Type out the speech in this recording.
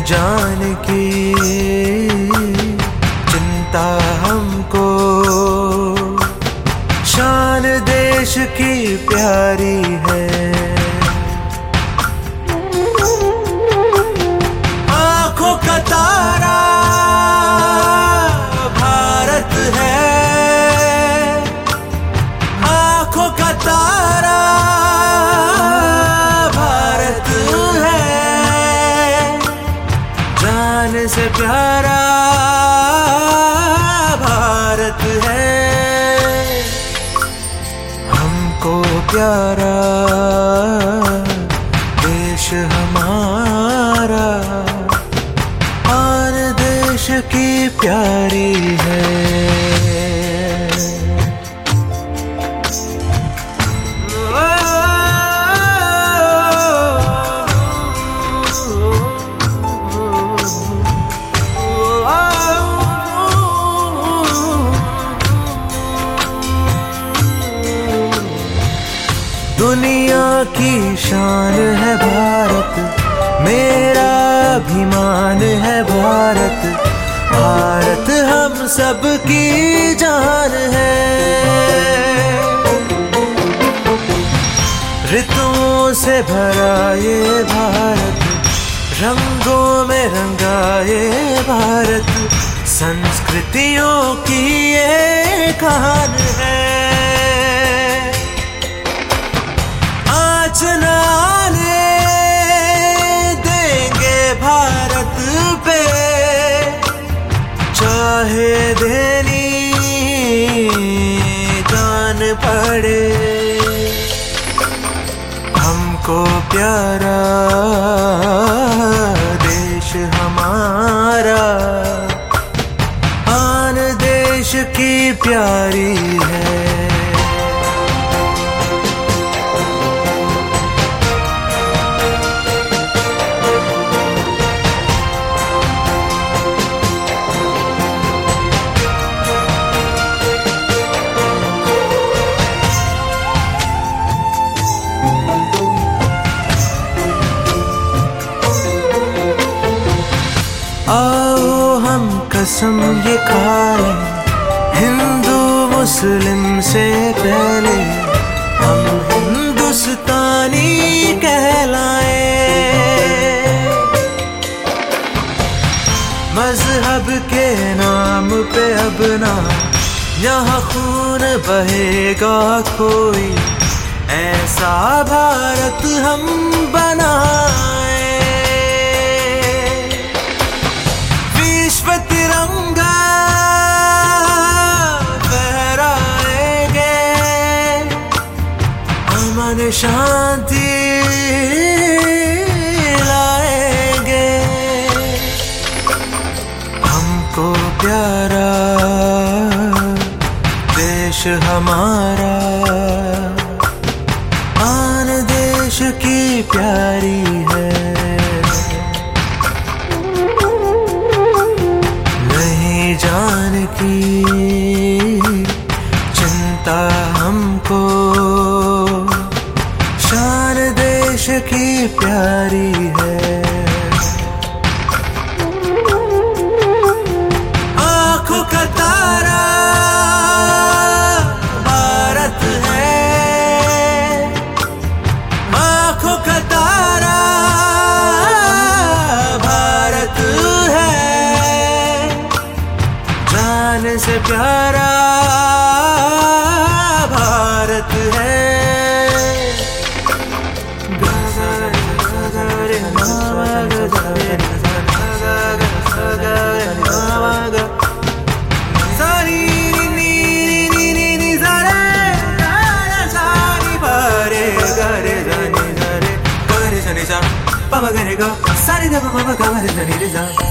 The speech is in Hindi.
जान की चिंता हमको, शान देश की प्यारी है। आंखों का तारा भारत है, आंखों का तारा भारत है, जान से प्यारा भारत है। हमको प्यारा देश हमारा, आन देश की प्यारी है। दुनिया की शान है भारत, मेरा अभिमान है भारत। भारत हम सब की जान है, ऋतुओं से भरा ये भारत, रंगों में रंगा ये भारत, संस्कृतियों की ये खान है। आँच न आने देंगे भारत पे, चाहे देनी जान पड़े। हमको प्यारा देश हमारा, आन देश की प्यारी है। आओ हम कसम ये खाएं, हिंदू मुस्लिम से पहले हम हिंदुस्तानी कहलाएं। मजहब के नाम पे अब ना यहाँ खून बहेगा कोई, ऐसा भारत हम बनाएं। विश्व तिरंगा फहराएंगे, अमन शांति लाएंगे। हमको प्यारा देश हमारा, आन देश की प्यारी है। जान की चिंता हमको, शान देश की प्यारी है। आंखों का तारा भारत है, आंखों का तारा भारत है, जान से प्यारा भारत है। Papa gare ga, sari da papa ga re da ni re za.